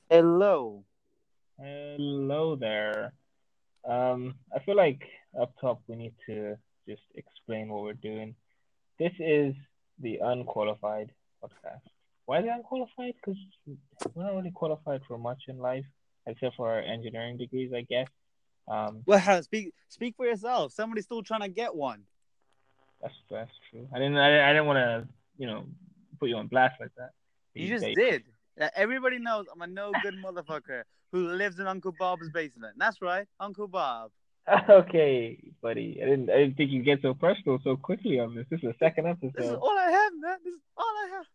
Hello. Hello there. I feel like up top we need to just explain what we're doing. This is the unqualified podcast. Why the unqualified? Because we're not really qualified for much in life, except for our engineering degrees, I guess. Um, Well, speak for yourself. Somebody's still trying to get one. that's true. I didn't want to, you know, put you on blast like that. You You, just they, did. Everybody knows I'm a no good motherfucker who lives in Uncle Bob's basement. That's right, Uncle Bob. okay, buddy. I didn't think you'd get so personal so quickly on this. This is the second This is episode. all I have, man. This is all I have.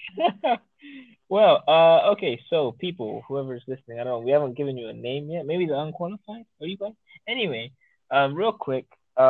Well, okay, so people, whoever's listening, I don't know, we haven't given you a name yet. Maybe the unqualified. Are you guys? Anyway, real quick,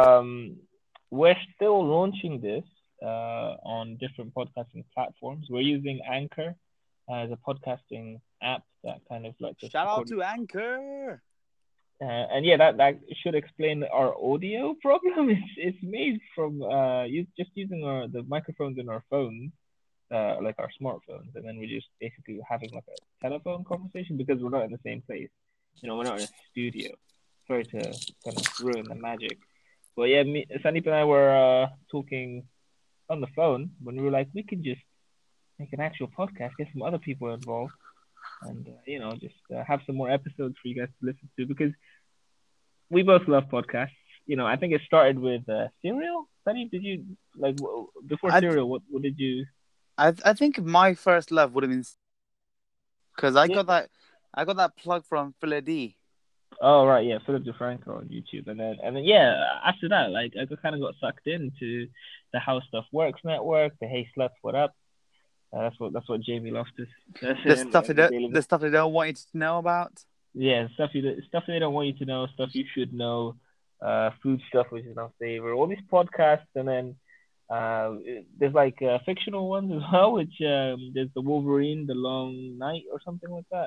we're still launching this on different podcasting platforms. We're using Anchor as a podcasting app that kind of lets us Shout out record. to Anchor. And yeah, that should explain our audio problem. It's made from just using the microphones in our phones, like our smartphones, and then we're just basically having like a telephone conversation because we're not in the same place. We're not in a studio. Sorry to kind of ruin the magic. But yeah, Sandeep and I were talking on the phone when we were like, we could just make an actual podcast, get some other people involved, and just have some more episodes for you guys to listen to because we both love podcasts. I think it started with Serial. Sunny, did you like before I Serial? What did you? I think my first love would have been because I Yeah. got that plug from Phila D. Oh right, yeah, Philip DeFranco on YouTube, and then yeah, after that, like I kind of got sucked into the How Stuff Works network, the Hey Sluts What Up. That's what Jamie Loftus does in the Daily. The stuff they don't want you to know about. Yeah, stuff they don't want you to know, stuff you should know, food stuff which is not favorite. All these podcasts, and then there's like fictional ones as well, which there's the Wolverine, the Long Night, or something like that.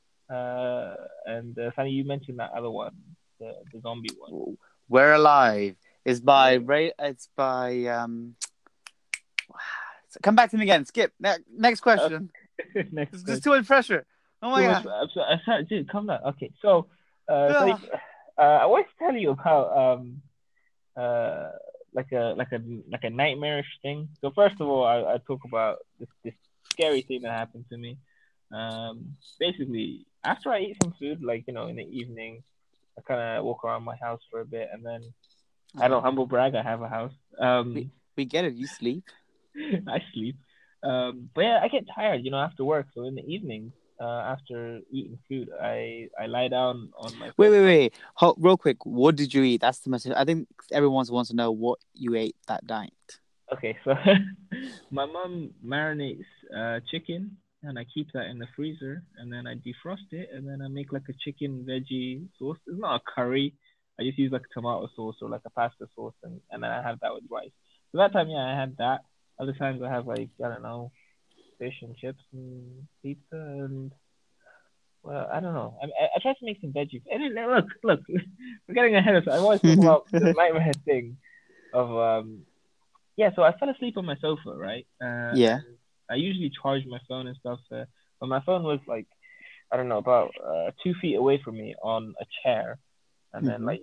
And Sunny, you mentioned that other one, the zombie one. We're Alive is by Yeah. Ray. It's by Come back to me again. Skip. Next question. Next It's just question. too much pressure. Oh my Too much. god. I'm sorry, dude. Calm down. Okay, so Sunny, Ugh. I want to tell you about uh like a nightmarish thing. So first of all, I talk about this scary thing that happened to me. Basically, after I eat some food, like in the evening, I kind of walk around my house for a bit, and then I Uh-huh. don't humble brag, I have a house. We we get it. You sleep. I sleep. But yeah, I get tired, after work. So in the evenings, after eating food, I lie down on my sofa. Wait. Real quick. What did you eat? That's the message. I think everyone wants to know what you ate that night. Okay, so my mom marinates chicken, and I keep that in the freezer, and then I defrost it, and then I make like a chicken veggie sauce. It's not a curry. I just use like tomato sauce or like a pasta sauce, and then I have that with rice. So that time, yeah, I had that. Other times I have like I don't know, fish and chips and pizza and well, I don't know. I tried to make some veggies. And then, look, we're getting ahead of it. I always talk about this nightmare thing of yeah, so I fell asleep on my sofa, right? Yeah. And I usually charge my phone and stuff, but my phone was like, I don't know, about 2 feet away from me on a chair, and then Hmm. like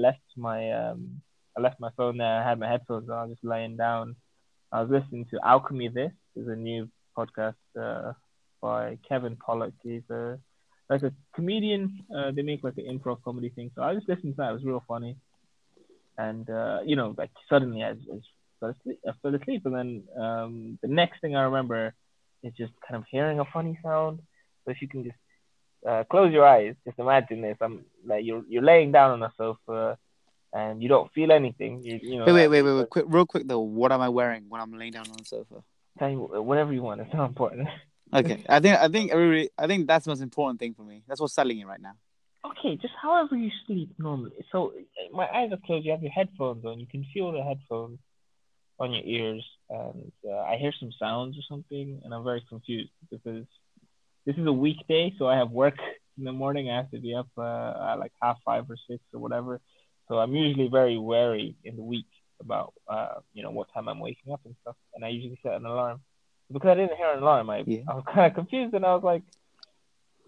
I left my phone there. I had my headphones on. I was just laying down. I was listening to Alchemy. This is a new podcast by Kevin Pollock. He's like a comedian. They make like an improv comedy thing. So I just listened to that. It was real funny and like suddenly I fell asleep, and then the next thing I remember is just kind of hearing a funny sound. So if you can just close your eyes, just imagine this. I'm like you're laying down on a sofa and you don't feel anything. You know that Wait. Quick, real quick though. What am I wearing when I'm laying down on the sofa? tell you whatever you want. It's not important. Okay. I think that's the most important thing for me. That's what's selling it right now. Okay, just however you sleep normally. So my eyes are closed. You have your headphones on. You can feel the headphones on your ears, and I hear some sounds or something, and I'm very confused because this is a weekday, so I have work in the morning. I have to be up at like half five or six or whatever. So I'm usually very wary in the week about what time I'm waking up and stuff, and I usually set an alarm. Because I didn't hear an alarm, I Yeah. I was kind of confused, and I was like,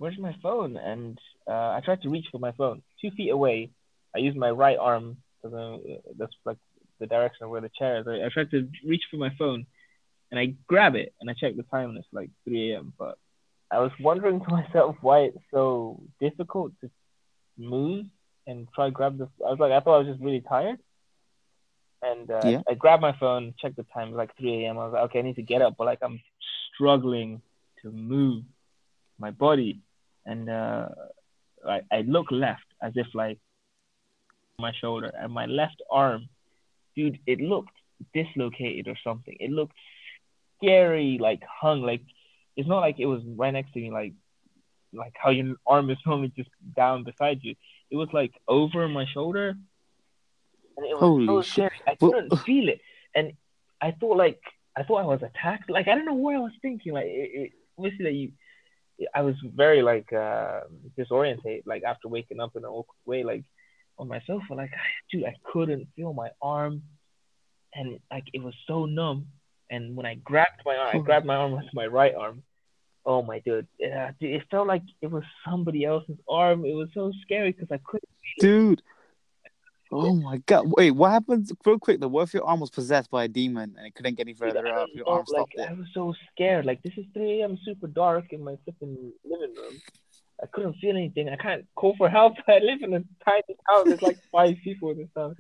where's my phone? And I tried to reach for my phone 2 feet away. I used my right arm because that's like the direction of where the chair is. I tried to reach for my phone, and I grab it and I check the time, and it's like 3 a.m. But I was wondering to myself why it's so difficult to move and try grab the. I thought I was just really tired, and Yeah. I grabbed my phone, checked the time, it was like 3 a.m. I was like, okay, I need to get up, but like I'm struggling to move my body, and I look left as if like my shoulder and my left arm, dude, it looked dislocated or something. It looked scary, like hung, like it's not like it was right next to me, like how your arm is normally just down beside you. It was like over my shoulder, and it was Holy so shit. scary. I Well, couldn't feel it, and I thought like I thought I was attacked. Like I don't know what I was thinking. Like obviously that you I was very like disoriented, like after waking up in an awkward way, like on my sofa, like dude, I couldn't feel my arm, and like it was so numb. And when I holy, grabbed my arm with my right arm. Oh my dude, it felt like it was somebody else's arm. It was so scary because I couldn't dude. feel it. Oh my god. Wait, what happens real quick though? What if your arm was possessed by a demon and it couldn't get any Dude, further I up? don't Your know. arm Like stopped it. I was so scared. Like this is 3 a.m. super dark in my flipping living room. I couldn't feel anything. I can't call for help. I live in a tiny house. There's like 5 people in this house.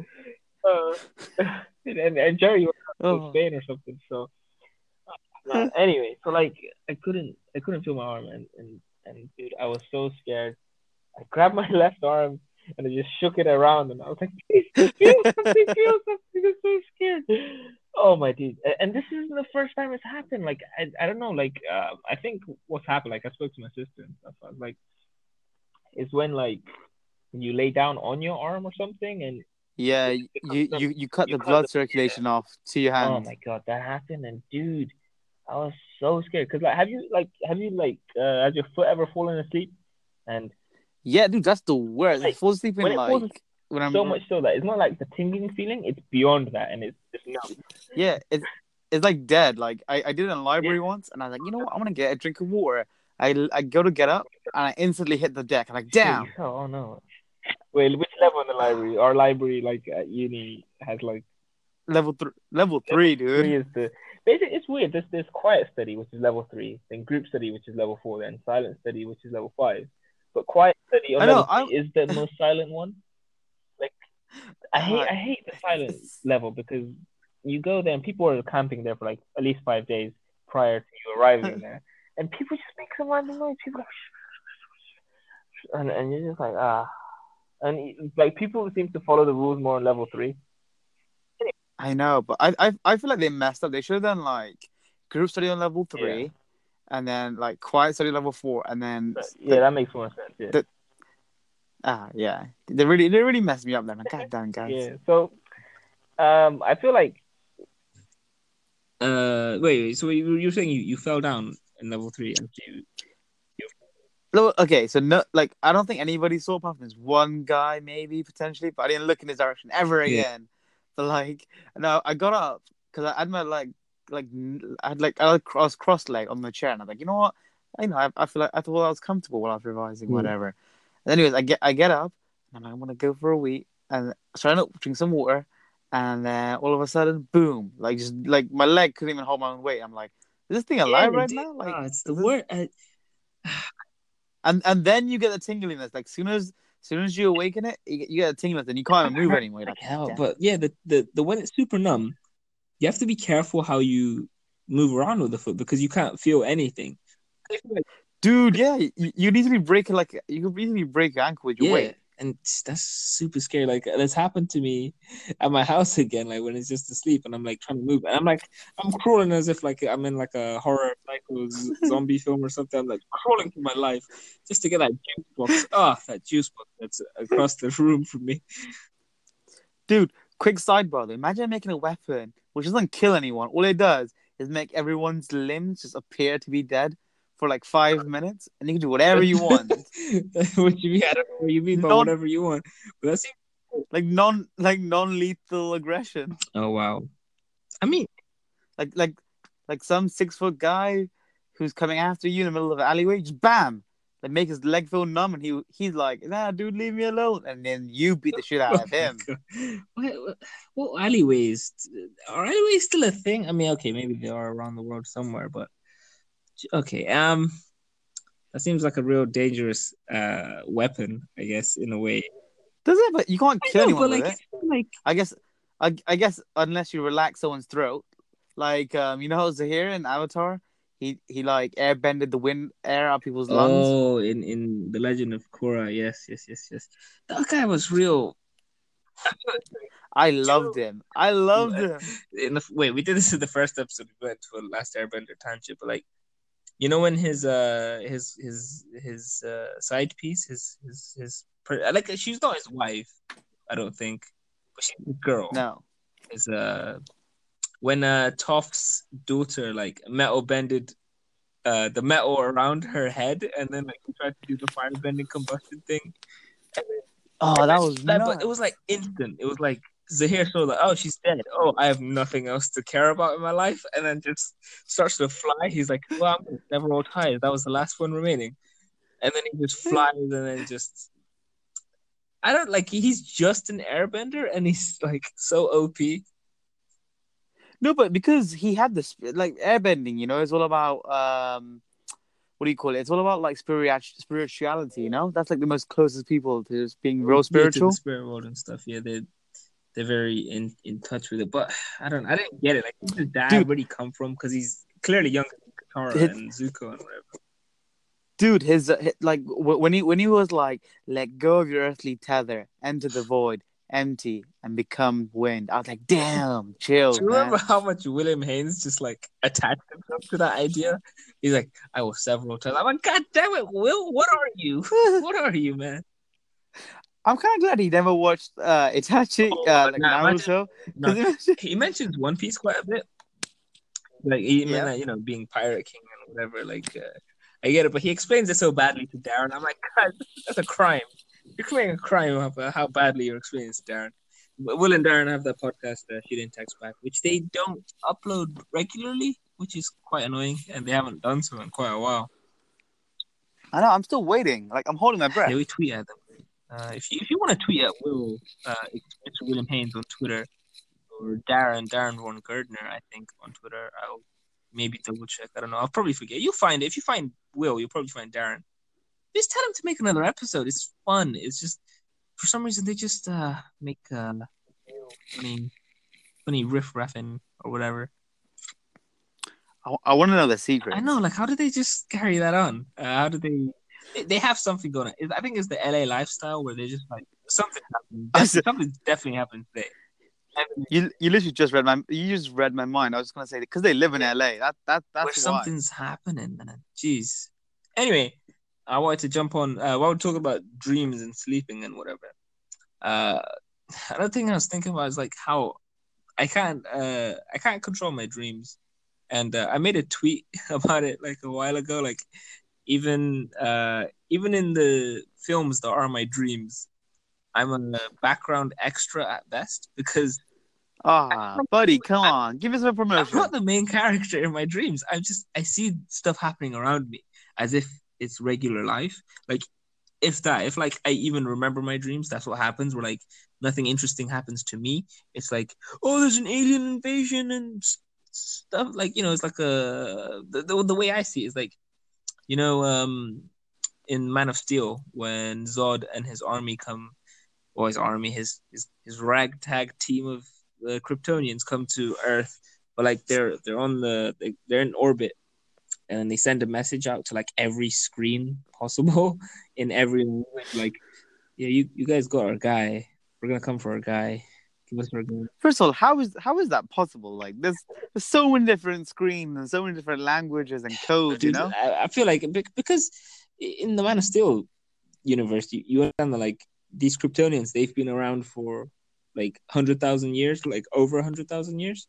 And Jerry was in Oh. Spain or something. So anyway, so like I couldn't feel my arm, and dude, I was so scared. I grabbed my left arm and I just shook it around, and I was like, please feel something. I'm so scared. Oh my dude, and this isn't the first time it's happened. Like I don't know, like I think what's happened. Like I spoke to my sister and stuff. I was like, it's when like you lay down on your arm or something, and Yeah, it becomes numb. you cut You the cut blood the yeah. circulation off to your Oh hand. my god, that happened, and dude, I was so scared. Cause like, have you like, has your foot ever fallen asleep? And Yeah, dude, that's the worst. I like fall asleep when in it falls like when so I'm much so that it's not like the tingling feeling, it's beyond that, and it's just numb. yeah, it's like dead. Like I did it in the Yeah. library once, and I was like, you know what? I'm gonna get a drink of water. I go to get up, and I instantly hit the deck. I'm like, Shit, you damn, fell. Oh no. Wait, which level in the library? Our library, like at uni, has like level level three, dude. three is the basically. It's weird. There's quiet study, which is level three, then group study, which is level four, then silent study, which is level five. But quiet study on I level know. three is the most silent one. Like Uh, I hate the silent level because you go there and people are camping there for like at least 5 days prior to you arriving there, and people just make some random noise. People are and you're just like and like people seem to follow the rules more on level three. I know, but I feel like they messed up. They should have done like group study on level Yeah, three, and then like quiet study level four, and then but yeah, like that makes more sense. Yeah, the yeah. They really messed me up then. God damn guys. yeah. So I feel like wait. So you're saying you fell down in level three and No, okay, so no, like I don't think anybody saw apart from this one guy, maybe potentially, but I didn't look in his direction ever yeah. again. But like, no, I got up because I had my I was cross leg on the chair, and I'm like, you know what? I feel like I thought I was comfortable while I was revising, Yeah. whatever. And anyways, I get up and I'm gonna go for a wee, and so I drink some water, and then all of a sudden, boom! Like just like my leg couldn't even hold my own weight. I'm like, is this thing Yeah, alive right dude. now? Like, It's the is this? word. And then you get the tingliness. Like soon as you awaken it, you get a tingliness, and you can't even move anymore. You're like, Hell, damn. but yeah, the when it's super numb, you have to be careful how you move around with the foot because you can't feel anything. Dude, yeah, you'd easily break it. Like you could easily break your ankle with your Yeah, weight. and that's super scary. Like that's happened to me at my house again. Like when it's just asleep and I'm like trying to move, and I'm crawling as if like I'm in like a horror psycho zombie film or something. I'm like crawling for my life just to get that juice box. That juice box that's across the room from me. Dude, quick sidebar though. Imagine making a weapon which doesn't kill anyone. All it does is make everyone's limbs just appear to be dead for like 5 minutes, and you can do whatever you want. What you mean? I don't know what you mean by Non whatever you want, but that's non lethal aggression. oh wow. I mean, Like like like some 6 foot guy who's coming after you in the middle of an alleyway, just bam, like make his leg feel numb, and he's like, nah, dude, leave me alone, and then you beat the shit out Oh of my him. God. What alleyways? Are alleyways still a thing? I mean, okay, maybe they are around the world somewhere, but okay. That seems like a real dangerous weapon, I guess, in a way. Does it? But you can't I kill know, anyone but with like, it. it's not like I guess unless you relax someone's throat, like you know how Zahir in Avatar, he like airbended the wind air out people's lungs. oh, in the Legend of Korra, yes. That guy was real. I loved him. I loved him. Wait, we did this in the first episode. We went to a Last Airbender tangent, but like, you know, when his side piece, like, she's not his wife, I don't think, but she's a girl. No. Is when Toph's daughter like metal bended the metal around her head, and then like he tried to do the fire bending combustion thing. Oh, that was But nuts. it was like instant. It was like Zahir saw that, oh, she's dead. Oh, I have nothing else to care about in my life, and then just starts to fly. He's like, well, I'm gonna sever all ties. That was the last one remaining, and then he just flies, and then just. I don't like. He's just an airbender, and he's like so OP. No, but because he had this like airbending, you know, it's all about what do you call it? It's all about like spirituality, you know. That's like the most closest people to just being real Yeah, to spiritual. the spirit world and stuff. Yeah, they're very in touch with it. But I didn't get it. Like, where did dad Dude. really come from? Because he's clearly younger than Katara and Zuko and whatever. Dude, his like when he was like, let go of your earthly tether, enter the void, empty, and become wind. I was like, damn, chill, Do you remember man. how much William Haynes just like attached himself to that idea? He's like, I will several times. I'm like, God damn it, Will, what are you? What are you, man? I'm kind of glad he never watched Itachi, like Naruto. He mentions One Piece quite a bit. Like, he meant that, you know, being Pirate King and whatever. Like, I get it, but he explains it so badly to Darren. I'm like, God, that's a crime. You're committing a crime of how badly you're explaining it to Darren. Will and Darren have that podcast, She Didn't Text Back, which they don't upload regularly, which is quite annoying, and they haven't done so in quite a while. I know, I'm still waiting. Like, I'm holding my breath. Yeah, we tweet at them. If you want to tweet at Will, it's William Haynes on Twitter, or Darren Warren Gardner, I think, on Twitter. I'll maybe double check. I don't know. I'll probably forget. You'll find it. If you find Will, you'll probably find Darren. Just tell him to make another episode. It's fun. It's just, for some reason, they just make funny riff-raffing or whatever. I want to know the secret. I know. Like, how did they just carry that on? How did they have something going on? I think it's the LA lifestyle where they just like something happened. Something definitely happened today. You literally just read my mind. I was just gonna say because they live in LA. That's where why something's happening, man. Jeez. Anyway, I wanted to jump on. While we're talking about dreams and sleeping and whatever. Another thing I was thinking about is like how I can't control my dreams, and I made a tweet about it like a while ago. Like even in the films that are my dreams, I'm a background extra at best because. Buddy, come on, give us a promotion. I'm not the main character in my dreams. I see stuff happening around me as if it's regular life. Like if like I even remember my dreams, that's what happens. Where like nothing interesting happens to me. It's like, oh, there's an alien invasion and stuff. Like, you know, it's like the way I see it is like, you know, in Man of Steel when Zod and his army come, or his ragtag team of Kryptonians come to Earth, but like they're in orbit, and they send a message out to like every screen possible in every like, yeah, you guys got our guy. We're gonna come for our guy. Give us our guy. First of all, how is that possible? Like there's so many different screens and so many different languages and codes. Dude, you know, I feel like because in the Man of Steel universe, you understand that like these Kryptonians, they've been around for like 100,000 years, like over 100,000 years.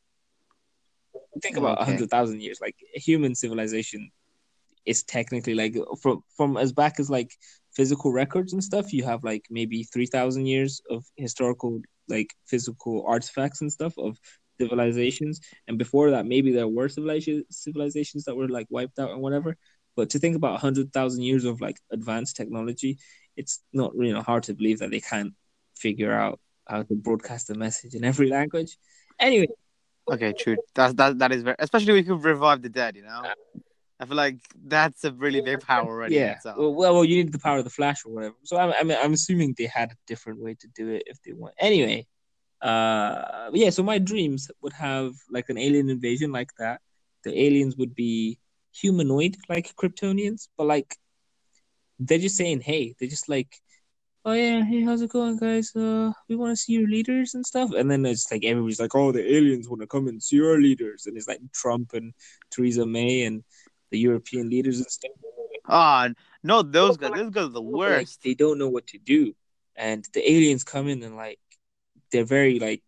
Think about 100,000 years. Like human civilization is technically like from as back as like physical records and stuff. You have like maybe 3,000 years of historical like physical artifacts and stuff of civilizations, and before that maybe there were civilizations that were like wiped out and whatever. But to think about 100,000 years of like advanced technology, it's not hard to believe that they can't figure out how to broadcast a message in every language. Anyway, Okay, true. That is very, especially we could revive the dead. I feel like that's a really big power already in yeah. itself. Well, you need the power of the Flash or whatever. So I'm assuming they had a different way to do it if they want. Anyway, yeah. So my dreams would have like an alien invasion like that. The aliens would be humanoid like Kryptonians, but like they're just saying, hey, they're just like, oh yeah, hey, how's it going, guys? We want to see your leaders and stuff. And then it's like everybody's like, oh, the aliens want to come and see our leaders, and it's like Trump and Theresa May and the European leaders and stuff. Ah, no, those guys are the worst. Like, they don't know what to do, and the aliens come in and like they're very like.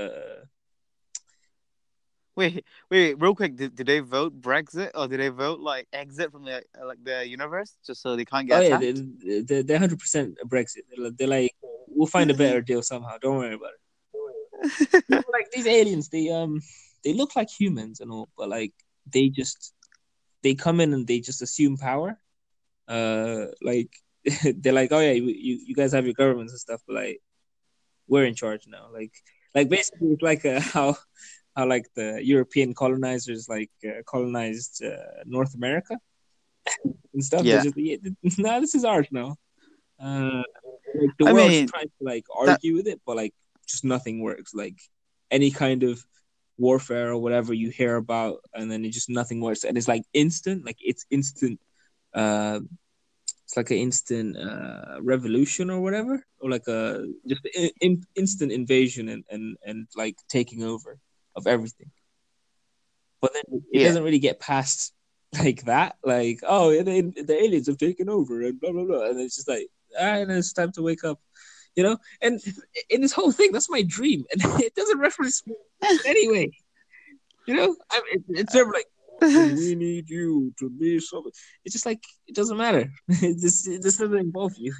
Wait, real quick. Did they vote Brexit or did they vote like exit from the universe just so they can't get attacked? They're 100% Brexit. They're like, we'll find a better deal somehow. Don't worry about it. Like these aliens, they look like humans and all, but like they come in and they just assume power. Like they're like, oh yeah, you guys have your governments and stuff, but like we're in charge now. Like basically, it's like how like the European colonizers like colonized North America and stuff. Yeah. Nah, this is ours now. Like the world's trying to like argue with it, but like just nothing works. Like any kind of warfare or whatever you hear about, and then it just nothing works, and it's like instant. Like it's instant. It's like an instant revolution or whatever, or like a just instant invasion and like taking over of everything. But then it doesn't really get past like that. Like, oh, the aliens have taken over and blah blah blah, and it's just like, and it's time to wake up, And in this whole thing, that's my dream, and it doesn't reference me anyway. It's never like, we need you to be something. It's just like it doesn't matter. This doesn't involve you,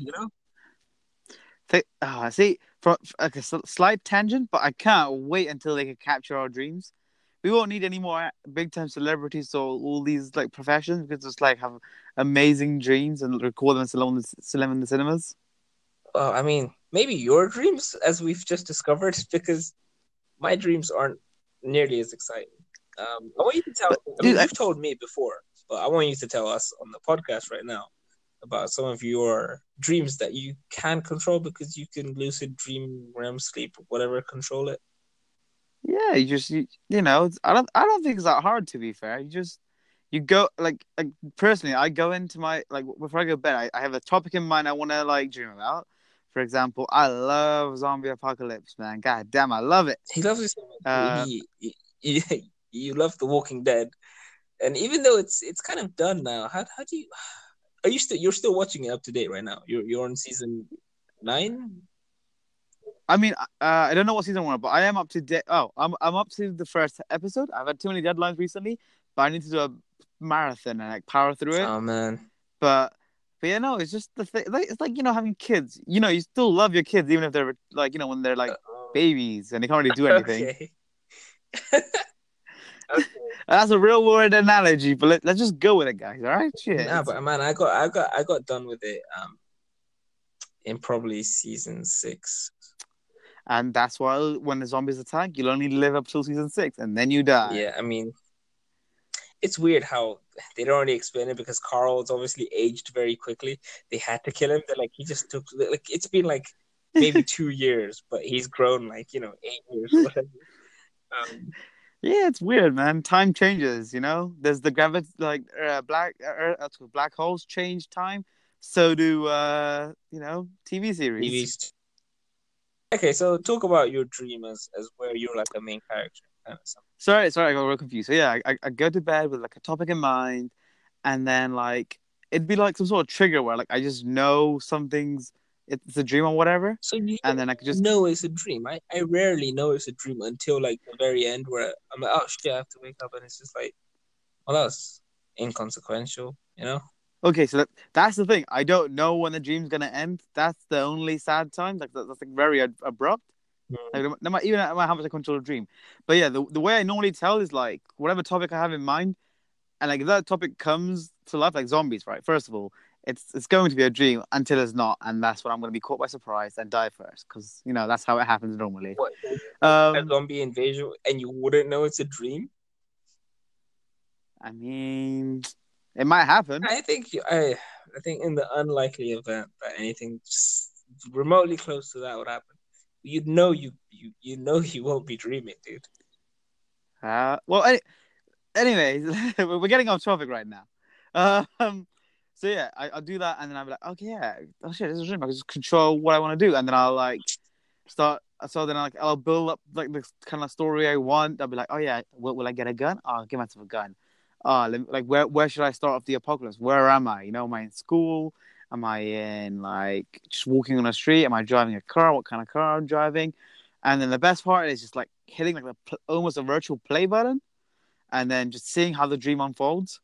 See, for like a slight tangent, but I can't wait until they can capture our dreams. We won't need any more big time celebrities or all these like professions. We could just like have amazing dreams and record them and sell them in the cinemas. Well, I mean, maybe your dreams, as we've just discovered, because my dreams aren't nearly as exciting. I want you to tell. You've told me before, but I want you to tell us on the podcast right now about some of your dreams that you can control because you can lucid dream, REM sleep, whatever, control it. Yeah, I don't think it's that hard, to be fair. You go like personally, I go into my before I go to bed, I have a topic in mind I want to like dream about. For example, I love zombie apocalypse, man. God damn, I love it. He loves it. You love The Walking Dead, and even though it's kind of done now, how do you? Are you you're still watching it up to date right now? You're on season 9. I mean, I don't know what season 1, but I am up to date. Oh, I'm up to the first episode. I've had too many deadlines recently, but I need to do a marathon and like power through it. Oh man! But yeah, no, it's just the thing. It's like having kids. You still love your kids even if they're like when they're like babies and they can't really do anything. Okay. Okay. That's a real world analogy, but let's just go with it, guys. All right, shit. Nah, but man, I got done with it in probably season 6. And that's why when the zombies attack, you'll only live up till season 6, and then you die. Yeah, I mean, it's weird how they don't really explain it because Carl is obviously aged very quickly. They had to kill him. They're like, he just took it's been like maybe 2 years, but he's grown 8 years or whatever. Yeah, it's weird, man. Time changes, There's the gravity, black holes change time. So do TV series. Okay, so talk about your dream as where you're like a main character. Sorry, I got real confused. So yeah, I go to bed with like a topic in mind, and then like it'd be like some sort of trigger where like I just know it's a dream or whatever. So and then I could just know it's a dream. I rarely know it's a dream until like the very end where I'm like, oh shit, I have to wake up, and it's just like, well, that's inconsequential, Okay, so that's the thing. I don't know when the dream's gonna end. That's the only sad time. Like that's like very abrupt. Like, no matter, even how much I control a dream. But yeah, the way I normally tell is like whatever topic I have in mind, And like if that topic comes to life, like zombies, right? First of all, it's going to be a dream until it's not, and that's when I'm going to be caught by surprise and die first, because that's how it happens normally. What, a Um, zombie invasion and you wouldn't know it's a dream? I mean, it might happen. I think in the unlikely event that anything remotely close to that would happen, you know you won't be dreaming, dude. Well, anyways, we're getting off topic right now. So yeah, I'll do that, and then I'll be like, okay, yeah, oh shit, this is a dream. I can just control what I want to do, and then I'll like start. So then I'll build up like the kind of story I want. I'll be like, oh yeah, will I get a gun? Oh, I'll give myself a gun. Like where should I start off the apocalypse? Where am I? Am I in school? Am I in like just walking on a street? Am I driving a car? What kind of car I'm driving? And then the best part is just like hitting like almost a virtual play button, and then just seeing how the dream unfolds.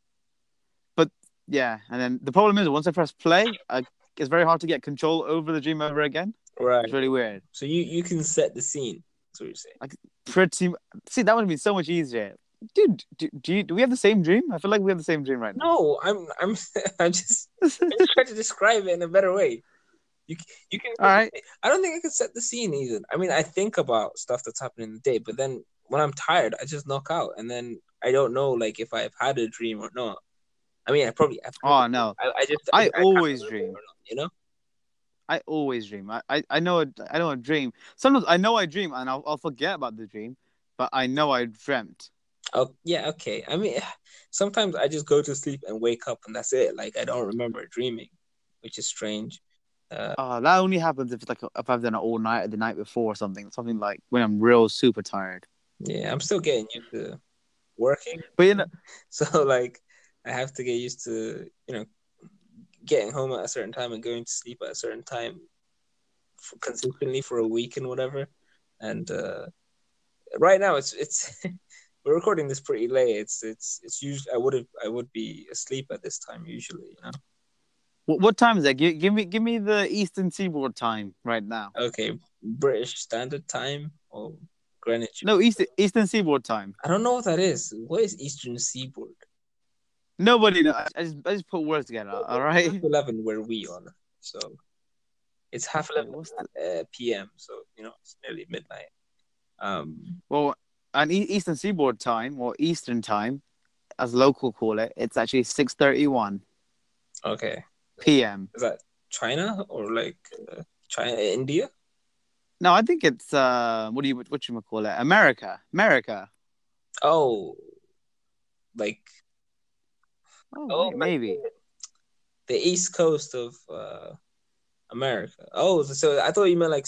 But yeah, and then the problem is once I press play, it's very hard to get control over the dream over again. Right. It's really weird. So you can set the scene. That's what you're saying. Like see, that would have been so much easier. Dude, do we have the same dream? I feel like we have the same dream right now. No, I'm just trying to describe it in a better way. You can. All right. I don't think I can set the scene either. I mean, I think about stuff that's happening in the day, but then when I'm tired, I just knock out, and then I don't know like if I've had a dream or not. I mean, I probably. Oh no! I always dream. Not, I always dream. I know a dream. Sometimes I know I dream and I'll forget about the dream, but I know I dreamt. Oh yeah, okay. I mean, sometimes I just go to sleep and wake up and that's it. Like I don't remember dreaming, which is strange. That only happens if I've done it all night or the night before or something like when I'm real super tired. Yeah, I'm still getting used to working, but so like I have to get used to getting home at a certain time and going to sleep at a certain time consistently for a week and whatever. And right now it's we're recording this pretty late. It's usually I would be asleep at this time usually. What time is that? Give me the Eastern Seaboard time right now. Okay, British Standard Time or Greenwich? No, Eastern Seaboard time. I don't know what that is. What is Eastern Seaboard? Nobody knows. I just put words together. All right. 11 where we on, so it's 11:30 p.m. So it's nearly midnight. Well, an Eastern Seaboard time or Eastern time, as local call it, it's actually 6:31. Okay. P.M. Is that China or like China, India? No, I think it's what you call it? America. Oh, like. Oh, maybe the East Coast of America. Oh, so I thought you meant like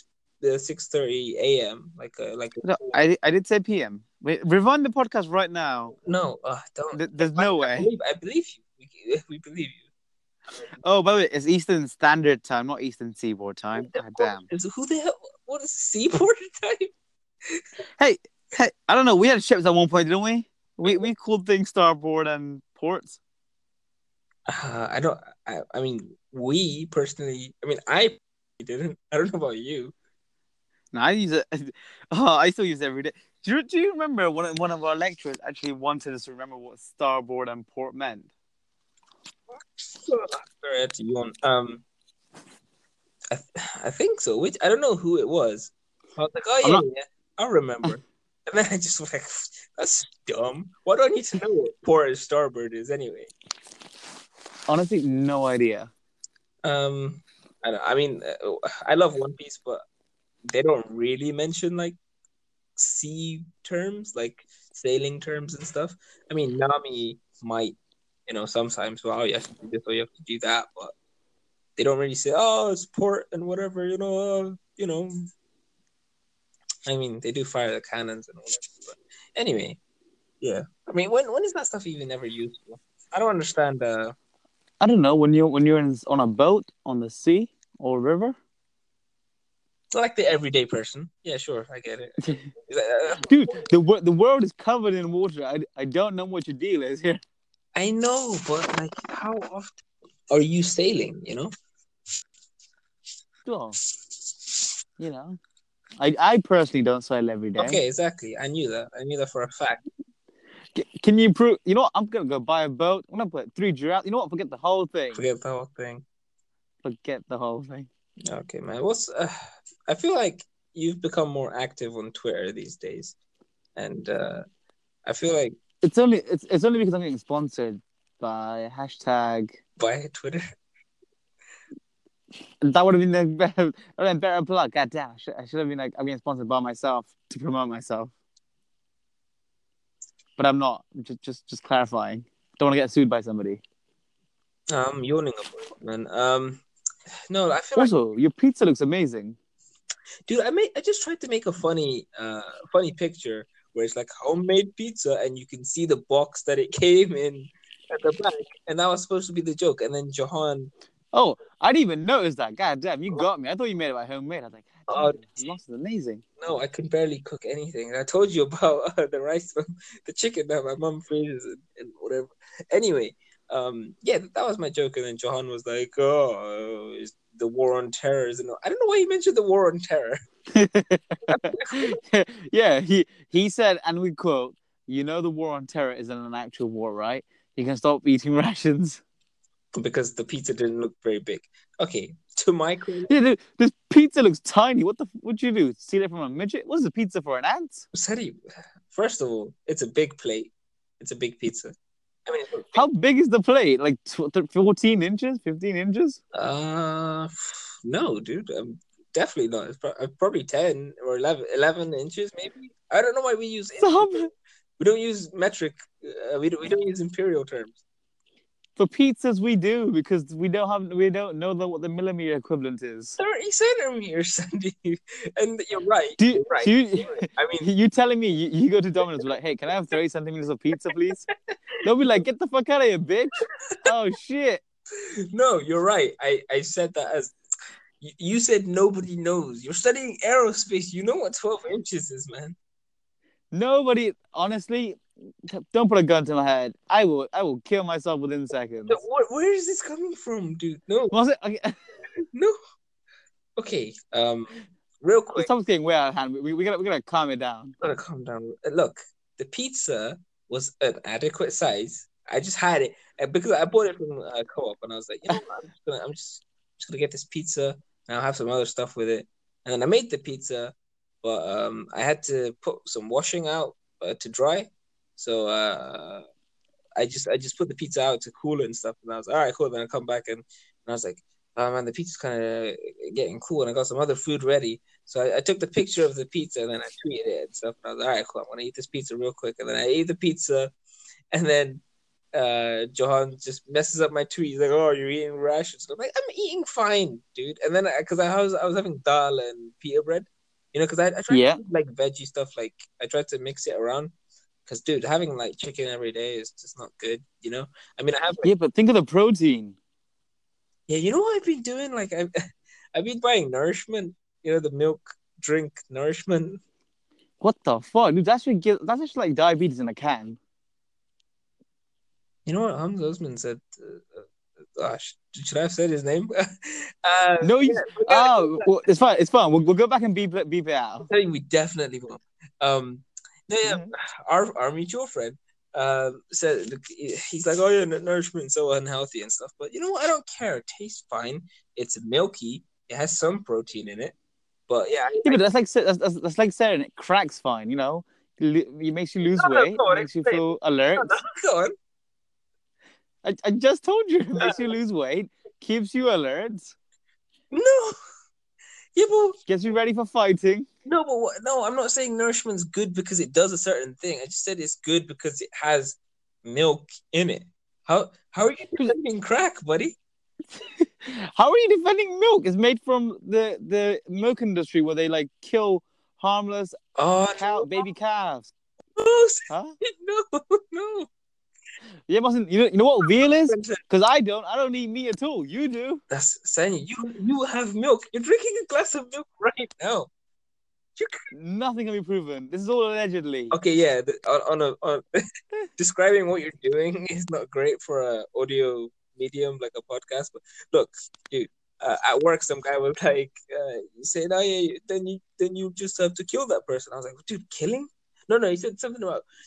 6:30 a.m. No, I did say p.m. Wait, rewind the podcast right now. No, don't. There's no way. I believe you. We believe you. Oh, by the way, it's Eastern Standard Time, not Eastern Seaboard Time. God damn. Who the hell? What is Seaboard time? Hey, I don't know. We had ships at one point, didn't we? We called things starboard and ports. I don't. I mean, we personally. I mean, I didn't. I don't know about you. No, I use it. Oh, I still use it every day. Do you remember one of our lecturers actually wanted us to remember what starboard and port meant? Sorry, to you on. I think so. Which I don't know who it was. I was like, oh yeah, I'll remember. And then I just was like, that's dumb. Why do I need to know what port and starboard is anyway? Honestly, no idea. I mean, I love One Piece, but they don't really mention like sea terms, like sailing terms and stuff. I mean, Nami might, sometimes, well, you have to do this or you have to do that, but they don't really say, oh, it's port and whatever, I mean, they do fire the cannons and all that. But anyway, yeah. I mean, when is that stuff even ever useful? I don't understand. I don't know. When you're on a boat on the sea or river. Like the everyday person. Yeah, sure, I get it. Dude, the world is covered in water. I don't know what your deal is here. I know, but like, how often are you sailing? Well, I personally don't sail every day. Okay, exactly. I knew that for a fact. Can you prove? You know what? I'm gonna go buy a boat. I'm gonna put 3 giraffes. You know what? Forget the whole thing. Forget the whole thing. Forget the whole thing. Okay, man. I feel like you've become more active on Twitter these days, and I feel like It's only because I'm getting sponsored by hashtag. by Twitter. That would have been a better plug. God damn! I should have been like, I'm getting sponsored by myself to promote myself, but I'm not. Just clarifying. Don't want to get sued by somebody. I'm yawning a bit, man. No, I feel Also, your pizza looks amazing. Dude, I just tried to make a funny picture where it's like homemade pizza and you can see the box that it came in at the back, and that was supposed to be the joke. And then Johan, Oh, I didn't even notice that. God damn, you got me. I thought you made it by homemade. I was like, God damn, the sauce is amazing. no, I can barely cook anything. And I told you about the rice, the chicken that my mom freezes and whatever. Anyway, yeah, that was my joke. And then Johan was like, "Oh, it's the war on terror." I don't know why he mentioned the war on terror. Yeah, he said, and we quote, "You know, the war on terror isn't an actual war, right? You can stop eating rations." Because the pizza didn't look very big. Okay, to my credit, Yeah, this pizza looks tiny. What'd you do? Steal it from a midget? What is a pizza for, an ant? first of all, it's a big plate. It's a big pizza. I mean, How big is the plate? Like 14 inches, 15 inches? no, dude. Definitely not. It's probably 10 or 11 inches, maybe. I don't know why we use we don't use metric. We don't use imperial terms. For pizzas, we do, because we don't know what the millimeter equivalent is. 30 centimeters, Sandy. And you're right. You're right. I mean, you telling me you go to Domino's, like, hey, can I have 30 centimeters of pizza, please? They'll be like, get the fuck out of here, bitch. Oh, shit. No, you're right. I said that as... You said nobody knows. You're studying aerospace. You know what 12 inches is, man. Nobody, honestly, don't put a gun to my head. I will kill myself within seconds. Where is this coming from, dude? No. Okay. No. Okay. Real quick. Stuff's getting way out of hand. We gotta calm it down. Gotta calm down. Look, the pizza was an adequate size. I just had it because I bought it from a co-op, and I was like, you know, I'm just gonna get this pizza, and I'll have some other stuff with it. And then I made the pizza, but I had to put some washing out to dry. So I just put the pizza out to cool it and stuff, and I was all right, cool. Then I come back and I was like, oh man, the pizza's kind of getting cool, and I got some other food ready. So I took the picture of the pizza and then I tweeted it and stuff. And I was like, all right, cool. I'm gonna eat this pizza real quick, and then I ate the pizza, and then Johan just messes up my tweet. He's like, "Oh, you're eating rations." I'm like, "I'm eating fine, dude." And then because I was having dal and pita bread, you know, because I tried to eat, like veggie stuff. Like I tried to mix it around. Because, dude, having like chicken every day is just not good, you know? I mean, I have. Yeah, but think of the protein. Yeah, you know what I've been doing? Like, I've been buying Nourishment, you know, the milk drink Nourishment. What the fuck? Dude, that's actually like diabetes in a can. You know what Hamza Osman said? Should I have said his name? No, well, it's fine. It's fine. We'll go back and beep it out. I'm telling you, we definitely won't. No, yeah, our mutual friend said, he's like, oh yeah, Nourishment is so unhealthy and stuff. But you know what? I don't care. It tastes fine. It's milky. It has some protein in it. But yeah, but that's like saying it cracks fine. You know, it makes you lose weight. It makes you feel alert. Go on. I just told you, it makes you lose weight, keeps you alert. No. Yeah, but gets you ready for fighting. No, but no, I'm not saying Nourishment's good because it does a certain thing. I just said it's good because it has milk in it. How are you defending crack, buddy? How are you defending milk? It's made from the milk industry where they like kill harmless baby calves. No, huh? No. Yeah, mustn't you know what veal is? Because I don't eat meat at all. You do. That's Sanya. You have milk. You're drinking a glass of milk right now. Nothing can be proven. This is all allegedly. Okay, yeah. On describing what you're doing is not great for a audio medium like a podcast. But look, dude, at work, some guy was like, saying, "Oh yeah, then you just have to kill that person." I was like, "Dude, killing? No." He said something about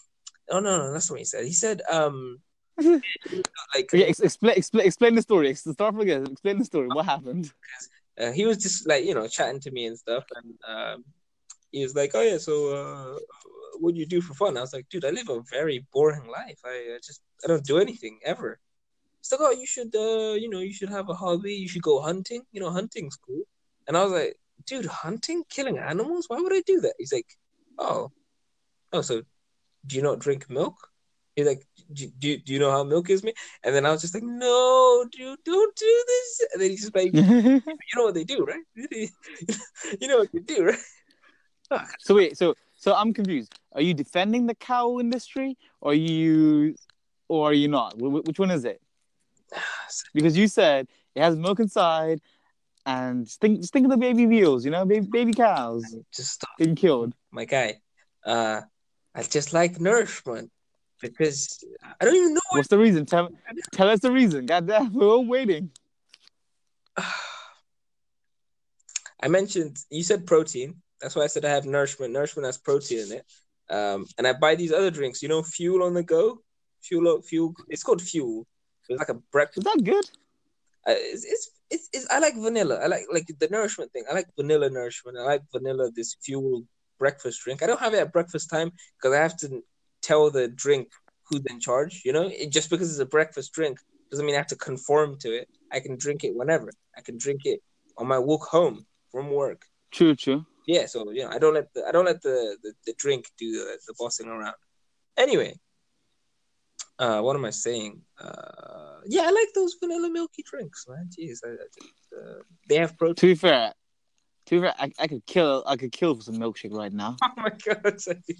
Oh no, that's not what he said. He said, like Okay, explain the story. Start from again. Explain the story. What happened? he was just like chatting to me and stuff, and he was like, "Oh yeah, so what do you do for fun?" I was like, "Dude, I live a very boring life. I don't do anything ever." He's like, "Oh, you should you should have a hobby. You should go hunting. Hunting's cool." And I was like, "Dude, hunting, killing animals? Why would I do that?" He's like, "Oh, so do you not drink milk?" He's like, do you know how milk is made? And then I was just like, "No, dude, don't do this." And then he's just like, "You know what they do, right? You know what they do, right?" So wait, so I'm confused. Are you defending the cow industry, or are you not? Which one is it? Because you said it has milk inside, and just think of the baby veals, baby cows Just stop, being killed. my guy. I just like nourishment because I don't even know What's the reason? Tell us the reason. Goddamn, we're all waiting. I mentioned you said protein. That's why I said I have nourishment. Nourishment has protein in it. And I buy these other drinks. Fuel on the go. Fuel. It's called Fuel. It's like a breakfast. Is that good? It's I like vanilla. I like the nourishment thing. I like vanilla nourishment. I like vanilla this Fuel breakfast drink. I don't have it at breakfast time because I have to tell the drink who's in charge. Just because it's a breakfast drink doesn't mean I have to conform to it. I can drink it whenever. I can drink it on my walk home from work. True. Yeah, so I don't let the drink do the bossing around. Anyway, what am I saying? Yeah, I like those vanilla milky drinks, man. Jeez, they have protein. To be fair, I could kill for some milkshake right now. Oh my god!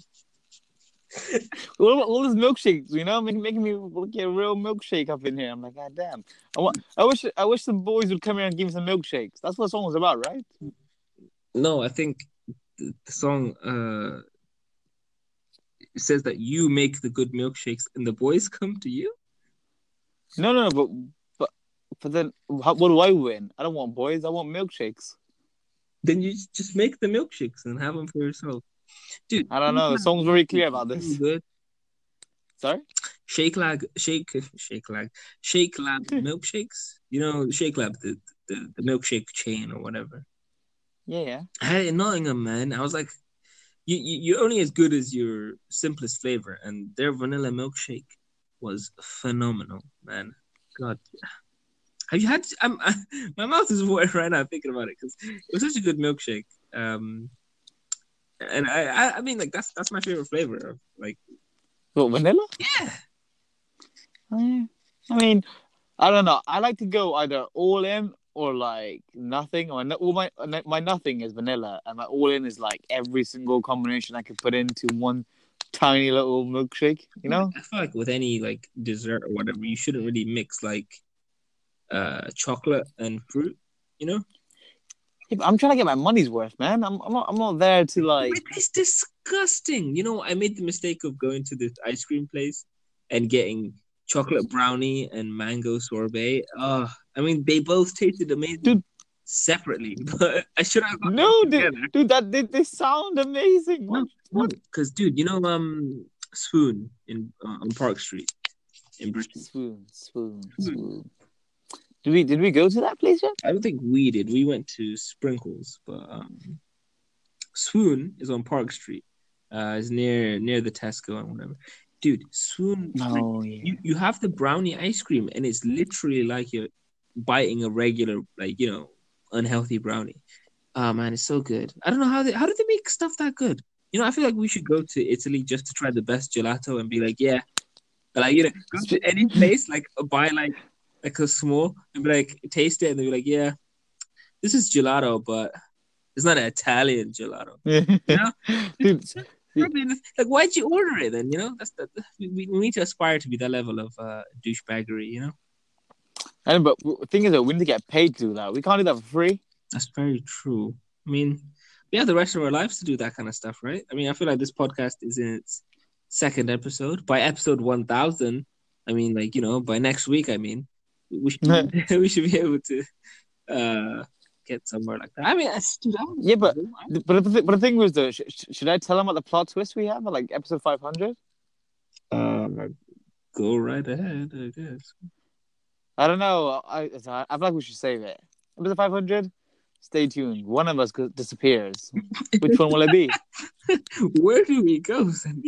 All those milkshakes, making me get a real milkshake up in here. I'm like, God damn! I wish some boys would come here and give me some milkshakes. That's what the song was about, right? No, I think the song says that you make the good milkshakes and the boys come to you. No, but then what do I win? I don't want boys. I want milkshakes. Then you just make the milkshakes and have them for yourself, dude. I don't know. The song's very clear about this. Good. Sorry? Shake Lab milkshakes. Shake Lab, the milkshake chain or whatever. Yeah. I had it in Nottingham, man. I was like, you're only as good as your simplest flavor, and their vanilla milkshake was phenomenal, man. God, have you had? My mouth is watering right now thinking about it because it was such a good milkshake. And I mean, like that's my favorite flavor. Like, what, vanilla? Yeah. I mean, I don't know. I like to go either all in or like nothing. Or my nothing is vanilla, and my all in is like every single combination I could put into one tiny little milkshake. I feel like with any like dessert or whatever, you shouldn't really mix like chocolate and fruit. Yeah, I'm trying to get my money's worth, man. I'm not there to like. It's disgusting. I made the mistake of going to this ice cream place and getting chocolate brownie and mango sorbet. I mean, they both tasted amazing separately, but I should have. No, dude, they sound amazing. What? Because, dude, Spoon on Park Street in Britain. Spoon. Did we go to that place yet? I don't think we did. We went to Sprinkles, but Spoon is on Park Street. It's near the Tesco and whatever. Dude, Spoon. Oh, yeah. You have the brownie ice cream, and it's literally like you're biting a regular, like, unhealthy brownie. Oh, man, it's so good. I don't know how did they make stuff that good? I feel like we should go to Italy just to try the best gelato and be like, yeah. Like, go to any place, like, buy, like a small, and be like, taste it, and they'll be like, yeah, this is gelato, but it's not an Italian gelato. Dude, like, why'd you order it then? We need to aspire to be that level of douchebaggery. But the thing is that we need to get paid to do that. We can't do that for free. That's very true. I mean, we have the rest of our lives to do that kind of stuff, right? I mean, I feel like this podcast is in its second episode. By episode 1000, I mean, like, by next week, I mean, we should be able to get somewhere like that. I mean, yeah, but the thing was though, should I tell them about the plot twist we have at like episode 500? Go right ahead, I guess. I don't know. I feel like we should save it. Episode 500. Stay tuned. One of us disappears. Which one will it be? Where do we go, Sandy?